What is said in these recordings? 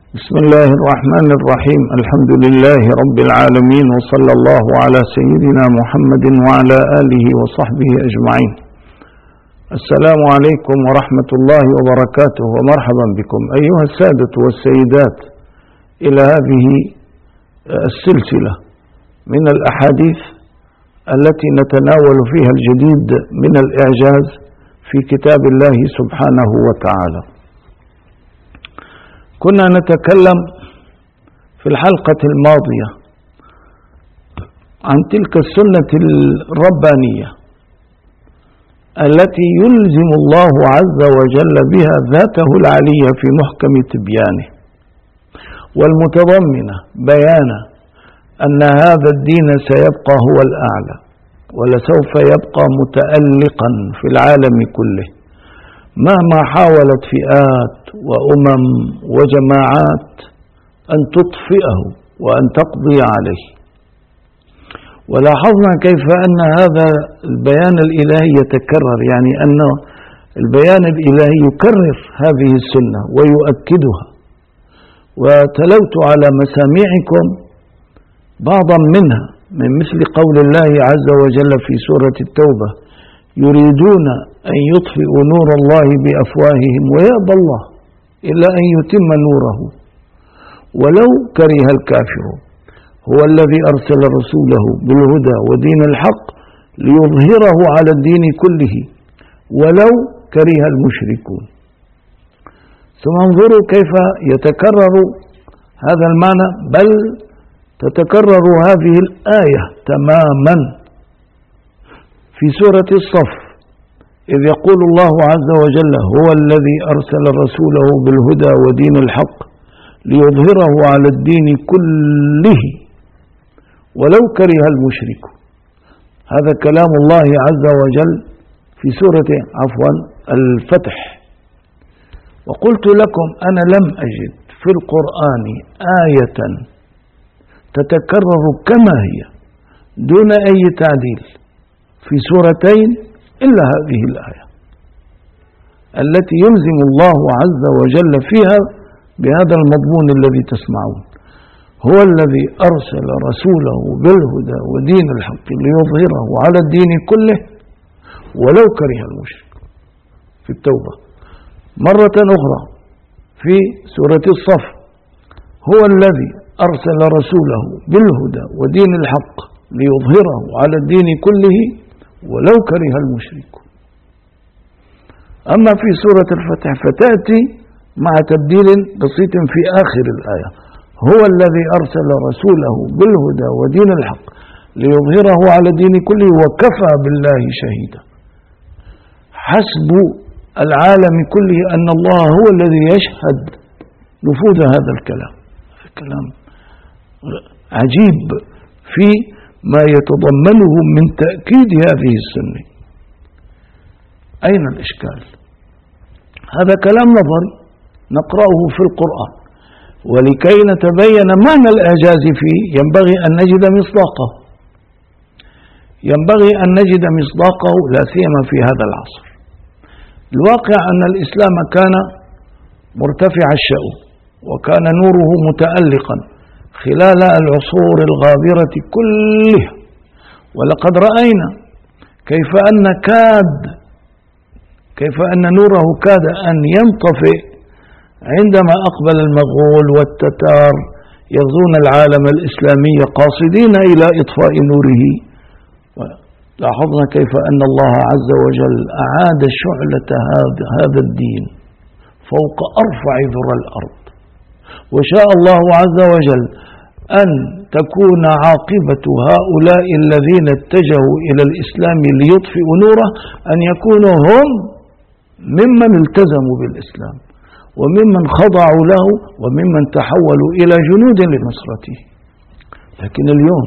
بسم الله الرحمن الرحيم. الحمد لله رب العالمين، وصلى الله على سيدنا محمد وعلى آله وصحبه أجمعين. السلام عليكم ورحمة الله وبركاته، ومرحبا بكم أيها السادة والسيدات إلى هذه السلسلة من الأحاديث التي نتناول فيها الجديد من الإعجاز في كتاب الله سبحانه وتعالى. كنا نتكلم في الحلقة الماضية عن تلك السنة الربانية التي يلزم الله عز وجل بها ذاته العلية في محكم تبيانه، والمتضمنة بيان أن هذا الدين سيبقى هو الأعلى، ولسوف يبقى متألقا في العالم كله مهما حاولت فئات وأمم وجماعات أن تطفئه وأن تقضي عليه. ولاحظنا كيف أن هذا البيان الإلهي يتكرر، يعني أن البيان الإلهي يكرر هذه السنة ويؤكدها. وتلوت على مسامعكم بعضا منها، من مثل قول الله عز وجل في سورة التوبة: يريدون أن يطفئوا نور الله بأفواههم ويأبى الله إلا أن يتم نوره ولو كره الكافرون. هو الذي أرسل رسوله بالهدى ودين الحق ليظهره على الدين كله ولو كره المشركون. ثم انظروا كيف يتكرر هذا المعنى، بل تتكرر هذه الآية تماما في سورة الصف، إذ يقول الله عز وجل: هو الذي أرسل رسوله بالهدى ودين الحق ليظهره على الدين كله ولو كره المشركون. هذا كلام الله عز وجل في سورة الفتح. وقلت لكم أنا لم أجد في القرآن آية تتكرر كما هي دون أي تعديل في سورتين إلا هذه الآية التي يلزم الله عز وجل فيها بهذا المضمون الذي تسمعون: هو الذي أرسل رسوله بالهدى ودين الحق ليظهره على الدين كله ولو كره المشرك في التوبة. مرة أخرى في سورة الصف: هو الذي أرسل رسوله بالهدى ودين الحق ليظهره على الدين كله ولو كره المشركون. أما في سورة الفتح فتأتي مع تبديل بسيط في آخر الآية: هو الذي أرسل رسوله بالهدى ودين الحق ليظهره على الدين كله وكفى بالله شهيدا. حسب العالم كله أن الله هو الذي يشهد نفوذ هذا الكلام. كلام عجيب في ما يتضمنه من تأكيد هذه السنة. أين الإشكال؟ هذا كلام نظري نقرأه في القرآن، ولكي نتبين معنى الإعجاز فيه ينبغي أن نجد مصداقه، لا سيما في هذا العصر. الواقع أن الإسلام كان مرتفع الشأن، وكان نوره متألقا خلال العصور الغابرة كلها. ولقد رأينا كيف أن نوره كاد أن ينطفئ عندما أقبل المغول والتتار يغزون العالم الإسلامي قاصدين إلى إطفاء نوره. لاحظنا كيف أن الله عز وجل أعاد شعلة هذا الدين فوق أرفع ذرى الأرض، وشاء الله عز وجل أن تكون عاقبة هؤلاء الذين اتجهوا إلى الإسلام ليطفئوا نوره أن يكونوا هم ممن التزموا بالإسلام، وممن خضعوا له، وممن تحولوا إلى جنود لنصرته. لكن اليوم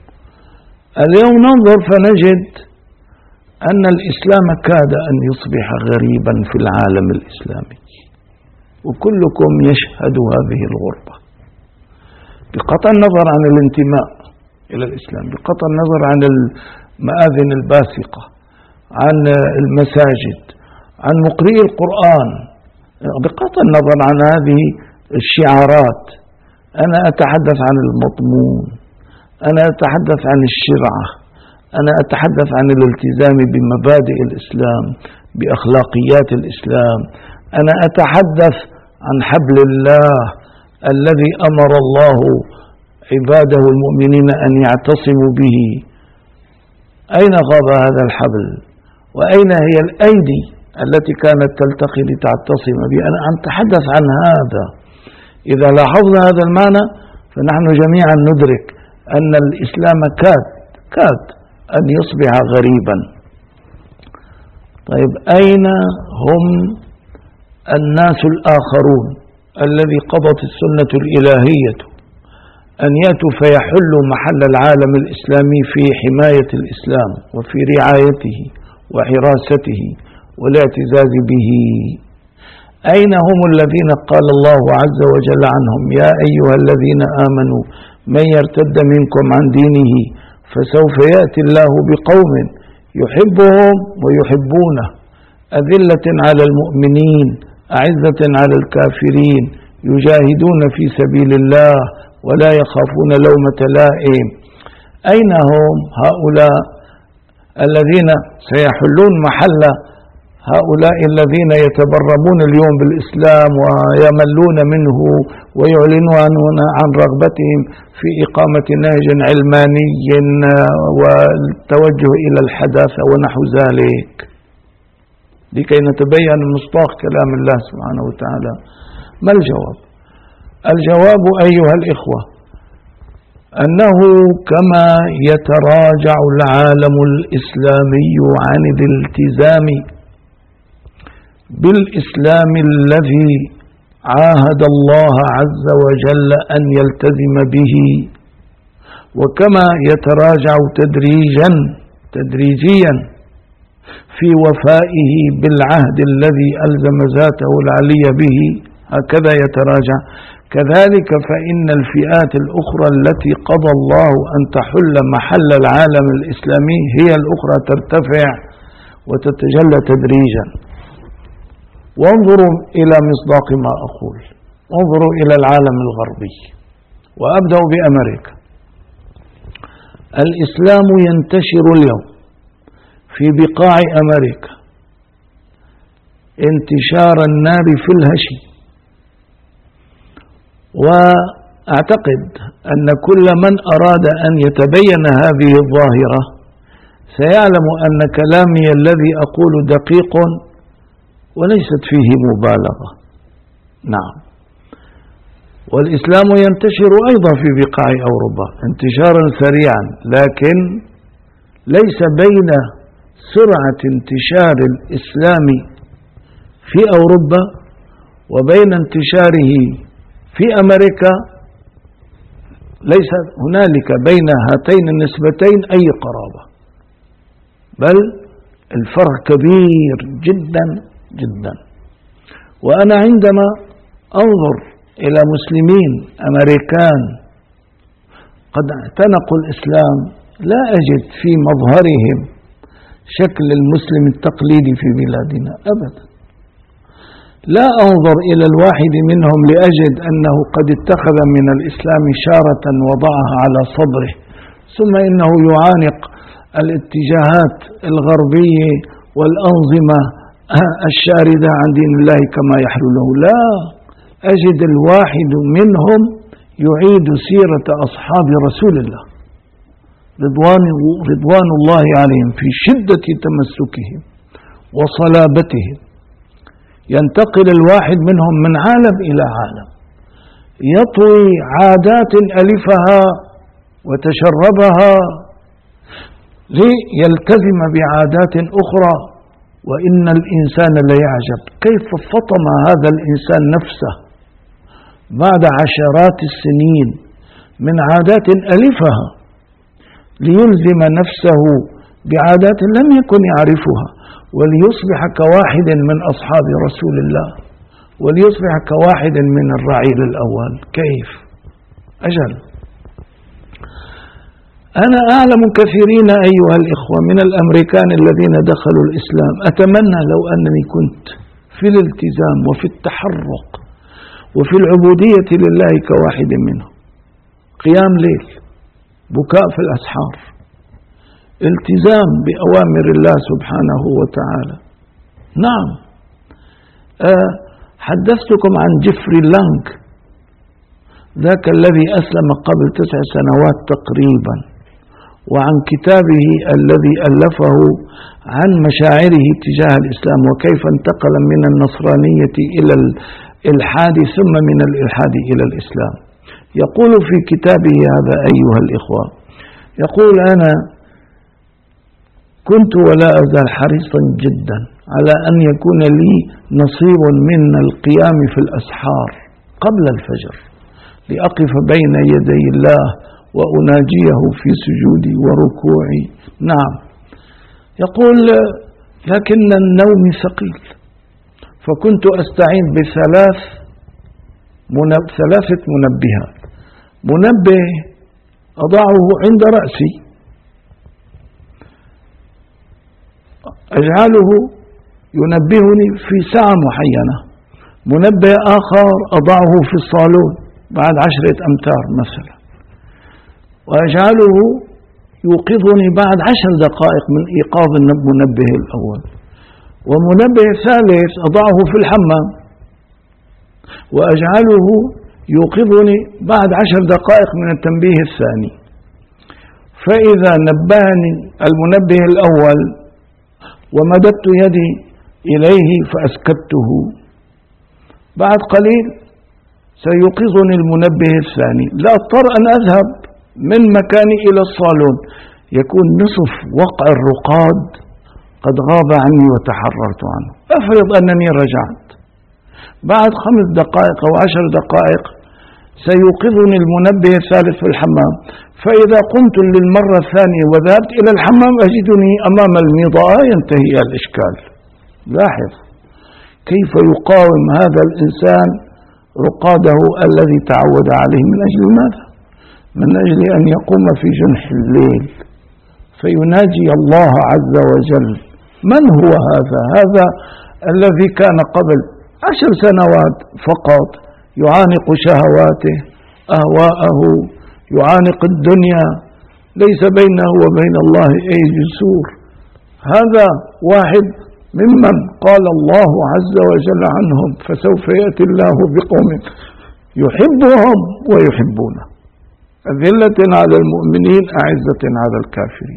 ننظر فنجد أن الإسلام كاد أن يصبح غريبا في العالم الإسلامي، وكلكم يشهد هذه الغربة، بقطع النظر عن الانتماء إلى الإسلام، بقطع النظر عن المآذن الباسقة، عن المساجد، عن مقرئي القرآن، بقطع النظر عن هذه الشعارات، أنا أتحدث عن المضمون، أنا أتحدث عن الشرعة، أنا أتحدث عن الالتزام بمبادئ الإسلام، بأخلاقيات الإسلام، أنا أتحدث عن حبل الله الذي أمر الله عباده المؤمنين أن يعتصموا به. أين غاب هذا الحبل؟ وأين هي الأيدي التي كانت تلتقي لتعتصم به؟ أنا أتحدث عن هذا. إذا لاحظنا هذا المعنى فنحن جميعا ندرك أن الإسلام كاد أن يصبح غريبا. طيب أين هم الناس الآخرون الذي قضت السنة الإلهية أن يأتوا فيحلوا محل العالم الإسلامي في حماية الإسلام وفي رعايته وحراسته والاعتزاز به؟ أين هم الذين قال الله عز وجل عنهم: يا أيها الذين آمنوا من يرتد منكم عن دينه فسوف يأتي الله بقوم يحبهم ويحبونه أذلة على المؤمنين أعزة على الكافرين يجاهدون في سبيل الله ولا يخافون لومة لائم. أين هم هؤلاء الذين سيحلون محل هؤلاء الذين يتبرمون اليوم بالإسلام ويملون منه ويعلنون عن رغبتهم في إقامة نهج علماني والتوجه إلى الحداثة ونحو ذلك، لكي نتبين مصداق كلام الله سبحانه وتعالى؟ ما الجواب؟ الجواب أيها الإخوة أنه كما يتراجع العالم الإسلامي عن الالتزام بالإسلام الذي عاهد الله عز وجل أن يلتزم به، وكما يتراجع تدريجيا في وفائه بالعهد الذي ألزم ذاته العلي به، هكذا يتراجع، كذلك فإن الفئات الأخرى التي قضى الله أن تحل محل العالم الإسلامي هي الأخرى ترتفع وتتجلى تدريجا. وانظروا إلى مصداق ما أقول، انظروا إلى العالم الغربي، وأبدأ بأمريكا. الإسلام ينتشر اليوم في بقاع أمريكا انتشار النار في الهشي، وأعتقد أن كل من أراد أن يتبين هذه الظاهرة سيعلم أن كلامي الذي أقول دقيق وليست فيه مبالغة. نعم، والإسلام ينتشر أيضا في بقاع أوروبا انتشارا سريعا، لكن ليس بين سرعة انتشار الإسلام في أوروبا وبين انتشاره في أمريكا، ليس هنالك بين هاتين النسبتين أي قرابة، بل الفرق كبير جدا جدا. وأنا عندما أنظر إلى مسلمين أمريكان قد اعتنقوا الإسلام لا أجد في مظهرهم شكل المسلم التقليدي في بلادنا أبدا. لا أنظر إلى الواحد منهم لأجد أنه قد اتخذ من الإسلام شارة وضعها على صدره ثم إنه يعانق الاتجاهات الغربية والأنظمة الشاردة عن دين الله كما يحلو له. لا أجد الواحد منهم يعيد سيرة أصحاب رسول الله رضوان الله عليهم في شدة تمسكهم وصلابتهم. ينتقل الواحد منهم من عالم إلى عالم، يطوي عادات ألفها وتشربها ليلتزم بعادات أخرى. وإن الإنسان ليعجب كيف فطم هذا الإنسان نفسه بعد عشرات السنين من عادات ألفها ليلزم نفسه بعادات لم يكن يعرفها، وليصبح كواحد من أصحاب رسول الله، وليصبح كواحد من الرعيل الأول. كيف؟ أجل. أنا أعلم كثيرين أيها الإخوة من الأمريكان الذين دخلوا الإسلام، أتمنى لو أنني كنت في الالتزام وفي التحرك وفي العبودية لله كواحد منه. قيام ليل، بكاء في الأسحار، التزام بأوامر الله سبحانه وتعالى. نعم، حدثتكم عن جيفري لانغ، ذاك الذي أسلم قبل 9 سنوات تقريبا، وعن كتابه الذي ألفه عن مشاعره تجاه الإسلام وكيف انتقل من النصرانية إلى الإلحاد ثم من الإلحاد إلى الإسلام. يقول في كتابه هذا أيها الإخوة، يقول: أنا كنت ولا أزال حريصا جدا على أن يكون لي نصيب من القيام في الأسحار قبل الفجر لأقف بين يدي الله وأناجيه في سجودي وركوعي. نعم، يقول: لكن النوم ثقيل، فكنت أستعين ثلاثة منبهات. منبه أضعه عند رأسي أجعله ينبهني في ساعة معينة، منبه آخر أضعه في الصالون بعد 10 أمتار مثلا، وأجعله يوقظني بعد 10 دقائق من إيقاظ المنبه الأول، ومنبه ثالث أضعه في الحمام وأجعله يوقظني بعد 10 دقائق من التنبيه الثاني. فإذا نبهني المنبه الأول ومددت يدي إليه فأسكته، بعد قليل سيوقظني المنبه الثاني، لا أضطر أن أذهب من مكاني إلى الصالون، يكون نصف وقع الرقاد قد غاب عني وتحررت عنه. أفرض أنني رجعت بعد 5 دقائق أو 10 دقائق، سيوقظني المنبه الثالث في الحمام، فإذا قمت للمرة الثانية وذهبت إلى الحمام أجدني أمام المضاء، ينتهي الإشكال. لاحظ كيف يقاوم هذا الإنسان رقاده الذي تعود عليه. من أجل ماذا؟ من أجل أن يقوم في جنح الليل فيناجي الله عز وجل. من هو هذا؟ هذا الذي كان قبل 10 سنوات فقط يعانق شهواته، أهواءه، يعانق الدنيا، ليس بينه وبين الله أي جسور. هذا واحد ممن قال الله عز وجل عنهم: فسوف يأتي الله بقوم يحبهم ويحبونه، أذلة على المؤمنين أعزة على الكافرين.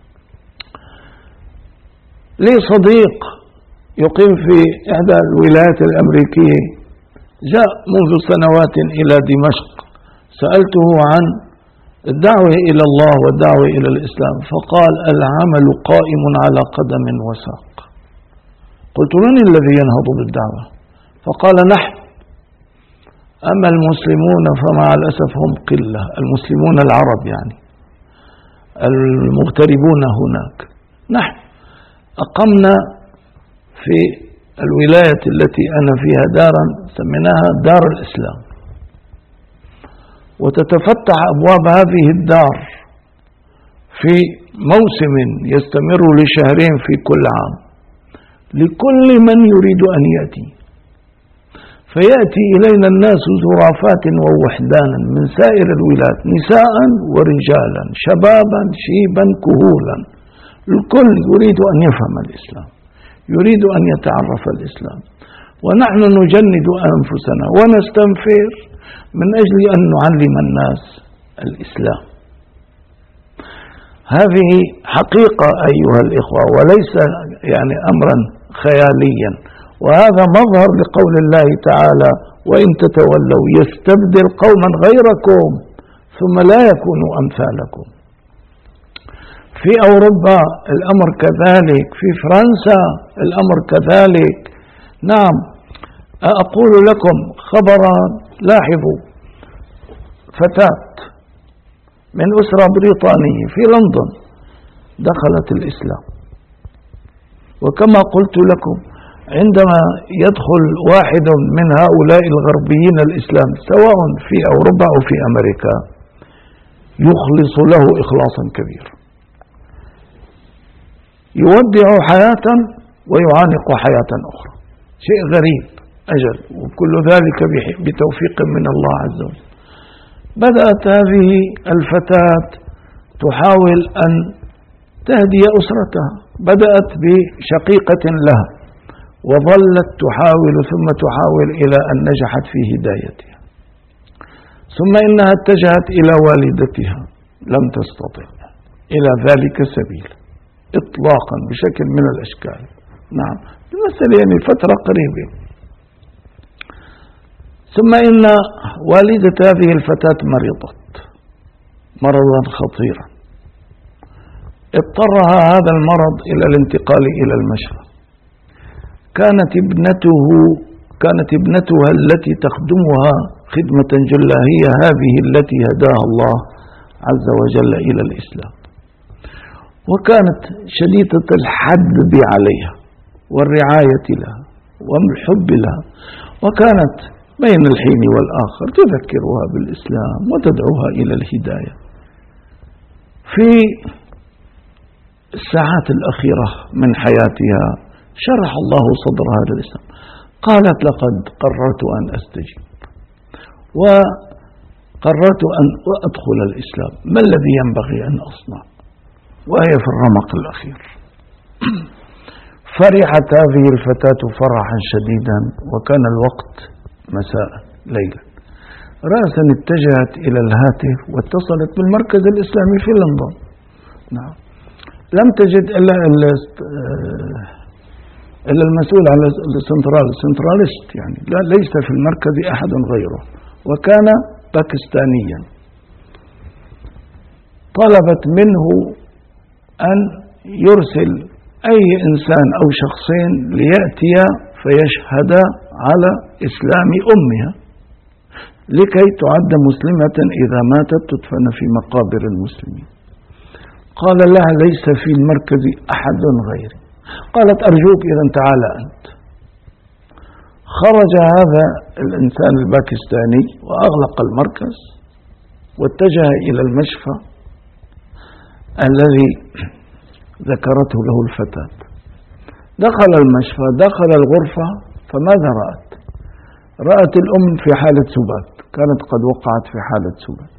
لي صديق يقيم في إحدى الولايات الأمريكية، جاء منذ سنوات إلى دمشق، سألته عن الدعوة إلى الله والدعوة إلى الإسلام، فقال: العمل قائم على قدم وساق. قلت: من الذي ينهض بالدعوة؟ فقال: نحن. أما المسلمون فمع الأسف هم قلة، المسلمون العرب يعني المغتربون هناك. نحن أقمنا في الولاية التي أنا فيها دارا سميناها دار الإسلام، وتتفتح أبواب هذه الدار في موسم يستمر ل2 في كل عام لكل من يريد أن يأتي. فيأتي إلينا الناس زرافات ووحدانا من سائر الولايات، نساء ورجالا، شبابا شيبا كهولا، الكل يريد أن يفهم الإسلام، يريد أن يتعرف الإسلام، ونحن نجند أنفسنا ونستنفر من أجل أن نعلم الناس الإسلام. هذه حقيقة أيها الإخوة، وليس يعني أمرا خياليا، وهذا مظهر لقول الله تعالى: وإن تتولوا يستبدل قوما غيركم ثم لا يكونوا أمثالكم. في أوروبا الأمر كذلك، في فرنسا الأمر كذلك. نعم، أقول لكم خبرا، لاحظوا، فتاة من أسرة بريطانية في لندن دخلت الإسلام، وكما قلت لكم عندما يدخل واحد من هؤلاء الغربيين الإسلام سواء في أوروبا أو في أمريكا يخلص له إخلاصا كبيرا، يودع حياة ويعانق حياة أخرى. شيء غريب أجل، وكل ذلك بتوفيق من الله عز وجل. بدأت هذه الفتاة تحاول أن تهدي أسرتها، بدأت بشقيقة لها وظلت تحاول ثم تحاول إلى أن نجحت في هدايتها، ثم إنها اتجهت إلى والدتها لم تستطع إلى ذلك سبيل إطلاقا بشكل من الأشكال. نعم، المسألة يعني فترة قريبة. ثم إن والدة هذه الفتاة مرضت مرضا خطيرا، اضطرها هذا المرض إلى الانتقال إلى المشفى. كانت ابنتها التي تخدمها خدمة جلة هي هذه التي هداها الله عز وجل إلى الإسلام، وكانت شديدة الحب عليها والرعاية لها والحب لها، وكانت بين الحين والآخر تذكرها بالإسلام وتدعوها إلى الهداية. في الساعات الأخيرة من حياتها شرح الله صدرها للإسلام، قالت لقد قررت أن أستجيب وقررت أن أدخل الإسلام، ما الذي ينبغي أن أصنع؟ وهي في الرمق الأخير. فرحت هذه الفتاة فرحا شديدا، وكان الوقت مساء ليلا، رأسا اتجهت إلى الهاتف واتصلت بالمركز الإسلامي في لندن. نعم، لم تجد إلا المسؤول على السنتراليست، يعني ليس في المركز أحد غيره، وكان باكستانيا. طلبت منه أن يرسل أي إنسان أو شخصين ليأتي فيشهدا على إسلام أمها لكي تعد مسلمة إذا ماتت تدفن في مقابر المسلمين. قال لها ليس في المركز أحد غيري. قالت أرجوك إذا تعالى أنت. خرج هذا الإنسان الباكستاني وأغلق المركز واتجه إلى المشفى الذي ذكرته له الفتاة. دخل المشفى، دخل الغرفة، فماذا رأت؟ رأت الأم في حالة سبات، كانت قد وقعت في حالة سبات،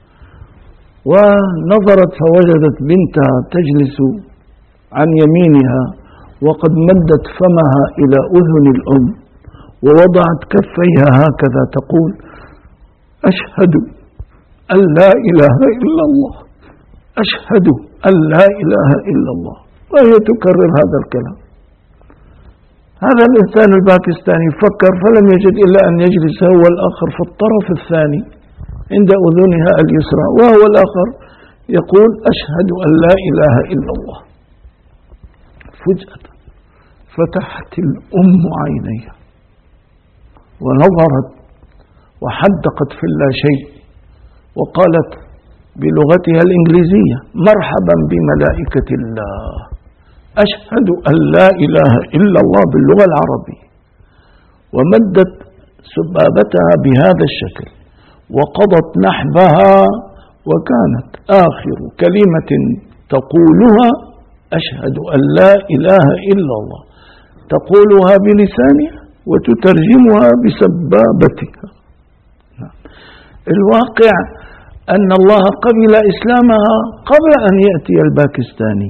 ونظرت فوجدت بنتها تجلس عن يمينها وقد مدت فمها إلى أذن الأم ووضعت كفيها هكذا تقول أشهد أن لا إله إلا الله، أشهد أن لا إله إلا الله، وهي تكرر هذا الكلام. هذا الإنسان الباكستاني فكر فلم يجد إلا أن يجلس هو الآخر في الطرف الثاني عند أذنها اليسرى، وهو الآخر يقول أشهد أن لا إله إلا الله. فجأة فتحت الأم عينيها ونظرت وحدقت في اللاشيء وقالت بلغتها الإنجليزية مرحبا بملائكة الله، أشهد أن لا إله إلا الله باللغة العربية، ومدت سبابتها بهذا الشكل وقضت نحبها، وكانت آخر كلمة تقولها أشهد أن لا إله إلا الله، تقولها بلسانها وتترجمها بسبابتها. الواقع أن الله قبل إسلامها قبل أن يأتي الباكستاني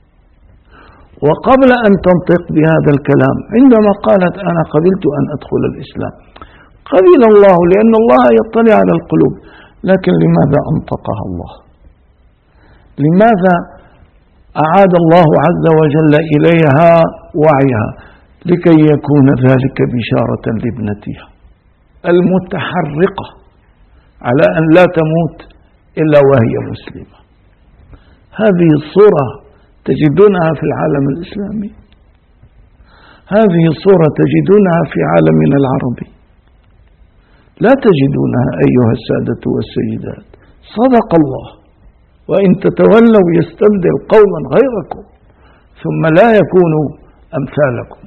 وقبل أن تنطق بهذا الكلام. عندما قالت أنا قبلت أن أدخل الإسلام، قبل الله لأن الله يطلع على القلوب، لكن لماذا أنطقها الله؟ لماذا أعاد الله عز وجل إليها وعيها؟ لكي يكون ذلك بشارة لابنتها المتحرقة على أن لا تموت إلا وهي مسلمة. هذه الصورة تجدونها في العالم الإسلامي، هذه الصورة تجدونها في عالمنا العربي، لا تجدونها أيها السادة والسيدات. صدق الله، وإن تتولوا يستبدل قوما غيركم ثم لا يكونوا أمثالكم.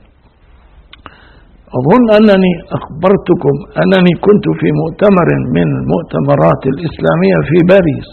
أظن أنني أخبرتكم أنني كنت في مؤتمر من المؤتمرات الإسلامية في باريس،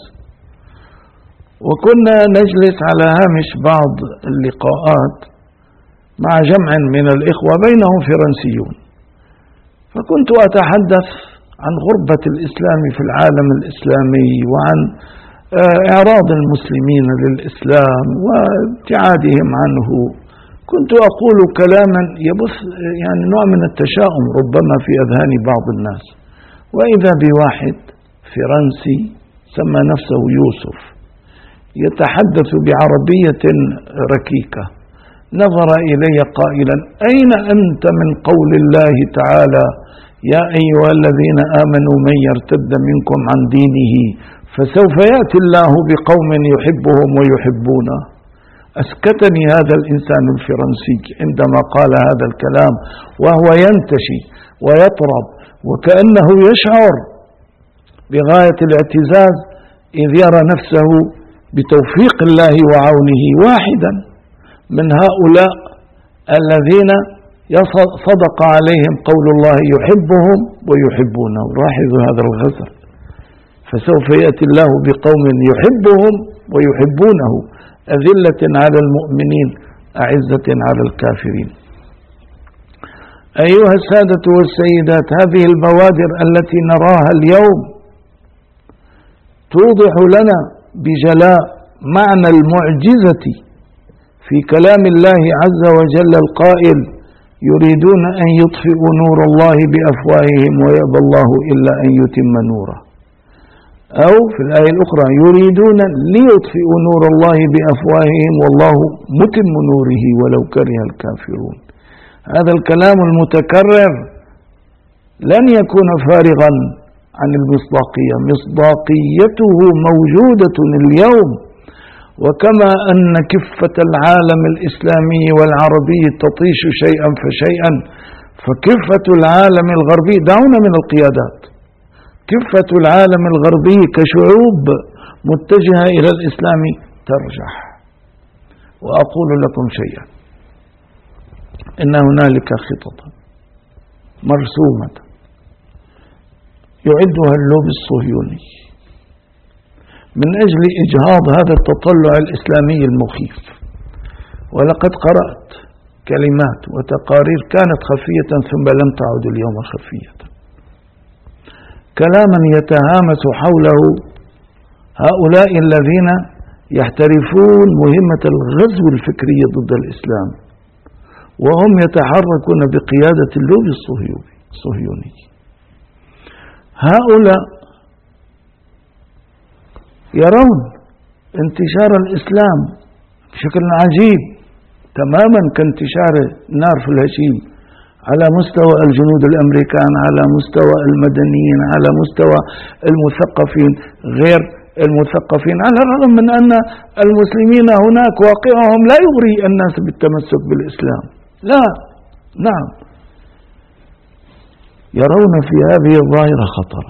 وكنا نجلس على هامش بعض اللقاءات مع جمع من الإخوة بينهم فرنسيون، فكنت أتحدث عن غربة الإسلام في العالم الإسلامي، وعن إعراض المسلمين للإسلام وابتعادهم عنه. كنت أقول كلاما يبث يعني نوع من التشاؤم ربما في أذهان بعض الناس، وإذا بواحد فرنسي سمى نفسه يوسف يتحدث بعربية ركيكة، نظر إلي قائلا: أين أنت من قول الله تعالى: يا أيها الذين آمنوا من يرتد منكم عن دينه فسوف يأتي الله بقوم يحبهم ويحبونه. أسكتني هذا الإنسان الفرنسي عندما قال هذا الكلام، وهو ينتشي ويطرب وكأنه يشعر بغاية الاعتزاز إذ يرى نفسه بتوفيق الله وعونه واحدا من هؤلاء الذين صدق عليهم قول الله: يحبهم ويحبونه. لاحظوا هذا الغزل: فسوف يأتي الله بقوم يحبهم ويحبونه أذلة على المؤمنين أعزة على الكافرين. أيها السادة والسيدات، هذه البوادر التي نراها اليوم توضح لنا بجلاء معنى المعجزة في كلام الله عز وجل القائل: يريدون أن يطفئوا نور الله بأفواههم ويأبى الله إلا أن يتم نوره. أو في الآية الأخرى: يريدون ليطفئوا نور الله بأفواههم والله متم نوره ولو كره الكافرون. هذا الكلام المتكرر لن يكون فارغا عن المصداقية، مصداقيته موجودة اليوم. وكما أن كفة العالم الإسلامي والعربي تطيش شيئا فشيئا، فكفة العالم الغربي، دعونا من القيادات، كفة العالم الغربي كشعوب متجهة إلى الإسلام ترجح. وأقول لكم شيئا: إن هنالك خططا مرسومة يعدها اللوبي الصهيوني من أجل إجهاض هذا التطلع الإسلامي المخيف. ولقد قرأت كلمات وتقارير كانت خفية ثم لم تعد اليوم خفية، كلاما يتهامس حوله هؤلاء الذين يحترفون مهمة الغزو الفكري ضد الإسلام، وهم يتحركون بقيادة اللوبي الصهيوني. هؤلاء يرون انتشار الإسلام بشكل عجيب تماما كانتشار نار في الهشيم على مستوى الجنود الأمريكان، على مستوى المدنيين، على مستوى المثقفين غير المثقفين، على الرغم من أن المسلمين هناك واقعهم لا يغري الناس بالتمسك بالإسلام، لا، نعم، يرون في هذه الظاهرة خطرا،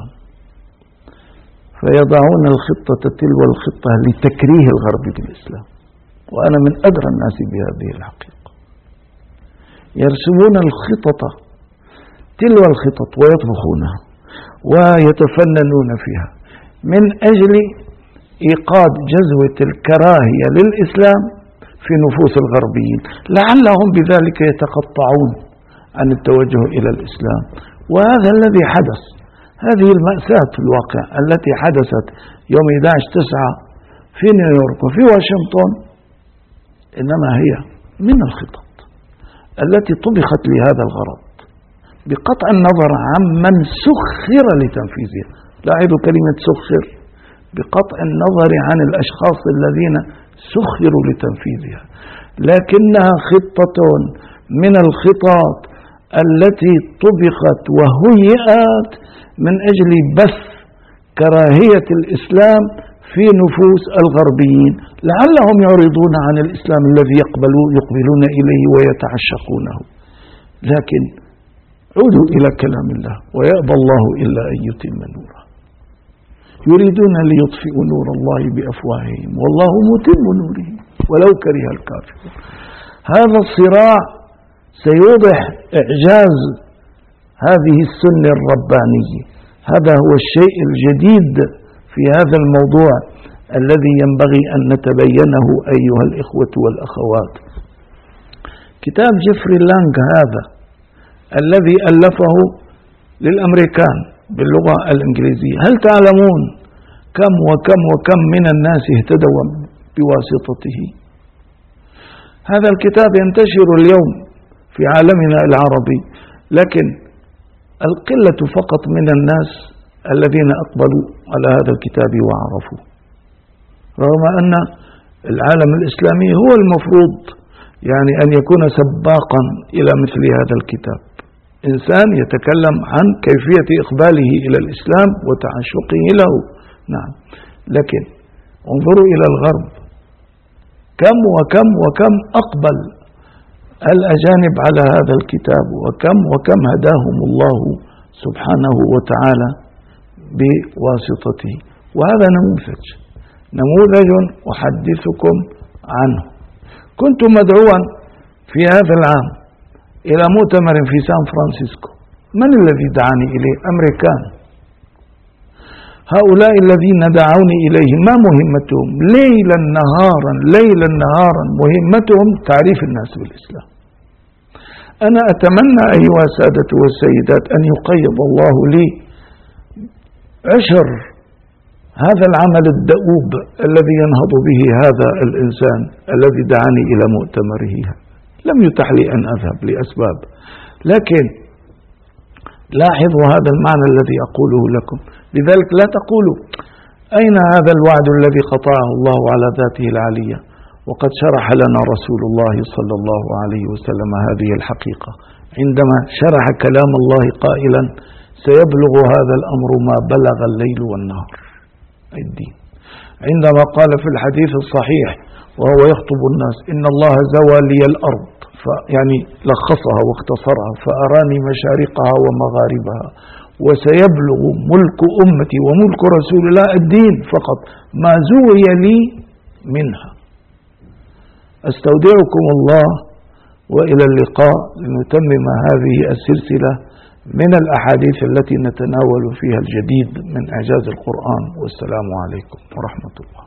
فيضعون الخطة تلو الخطة لتكريه الغرب بالإسلام. وأنا من أدرى الناس بهذه الحقيقة. يرسمون الخطط تلو الخطط ويطبخونها ويتفننون فيها من أجل إيقاد جذوة الكراهية للإسلام في نفوس الغربيين، لعلهم بذلك يتقطعون عن التوجه إلى الإسلام. وهذا الذي حدث، هذه المأساة في الواقع التي حدثت يوم 11/9 في نيويورك وفي واشنطن، إنما هي من الخطط التي طبخت لهذا الغرض بقطع النظر عمن سخر لتنفيذها. لاحظوا كلمة سخر، بقطع النظر عن الأشخاص الذين سخروا لتنفيذها، لكنها خطة من الخطط التي طبخت وهيئت من أجل بث كراهية الإسلام في نفوس الغربيين، لعلهم يعرضون عن الإسلام الذي يقبلون إليه ويتعشقونه. لكن عودوا إلى كلام الله: ويأبى الله إلا أن يتم نوره. يريدون ليطفئوا نور الله بأفواههم والله متم نوره ولو كره الكافرون. هذا الصراع سيوضح إعجاز هذه السنة الربانية. هذا هو الشيء الجديد في هذا الموضوع الذي ينبغي أن نتبينه أيها الإخوة والأخوات. كتاب جيفري لانغ هذا الذي ألفه للأمريكان باللغة الإنجليزية. هل تعلمون كم وكم وكم من الناس اهتدوا بواسطته؟ هذا الكتاب ينتشر اليوم في عالمنا العربي، لكن القلة فقط من الناس الذين أقبلوا على هذا الكتاب وعرفوا، رغم أن العالم الإسلامي هو المفروض يعني أن يكون سباقا إلى مثل هذا الكتاب، إنسان يتكلم عن كيفية إقباله إلى الإسلام وتعشقه له. نعم، لكن انظروا إلى الغرب، كم وكم وكم أقبل الأجانب على هذا الكتاب، وكم وكم هداهم الله سبحانه وتعالى بواسطته. وهذا نموذج أحدثكم عنه. كنت مدعوا في هذا العام إلى مؤتمر في سان فرانسيسكو. من الذي دعاني إليه؟ أمريكان. هؤلاء الذين دعوني إليه ما مهمتهم؟ ليلا نهارا مهمتهم تعريف الناس بالإسلام. أنا أتمنى أيها السادة والسيدات أن يقيض الله لي عشر هذا العمل الدؤوب الذي ينهض به هذا الإنسان الذي دعاني إلى مؤتمره. لم يتح لي أن أذهب لأسباب، لكن لاحظوا هذا المعنى الذي أقوله لكم. لذلك لا تقولوا أين هذا الوعد الذي قطعه الله على ذاته العالية، وقد شرح لنا رسول الله صلى الله عليه وسلم هذه الحقيقة عندما شرح كلام الله قائلا: سيبلغ هذا الأمر ما بلغ الليل والنهار الدين. عندما قال في الحديث الصحيح وهو يخطب الناس: إن الله زوى لي الأرض، يعني لخصها واختصرها، فأراني مشارقها ومغاربها، وسيبلغ ملك أمتي وملك رسول الله الدين فقط ما زوي لي منها. أستودعكم الله، وإلى اللقاء لنتمم هذه السلسلة من الأحاديث التي نتناول فيها الجديد من إعجاز القرآن. والسلام عليكم ورحمة الله.